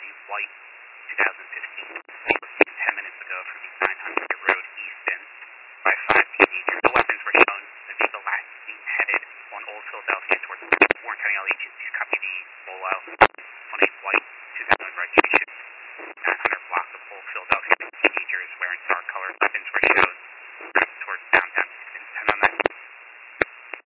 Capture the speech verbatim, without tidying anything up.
a white twenty fifteen was taken ten minutes ago from the nine hundred Road Easton by five teenagers. The weapons were shown. The vehicle last seen headed on Old Philadelphia towards Warren County L agencies. Copy the rollout on a white two thousand registration nine hundred block of Old Philadelphia. Teenagers wearing dark colored weapons were shown.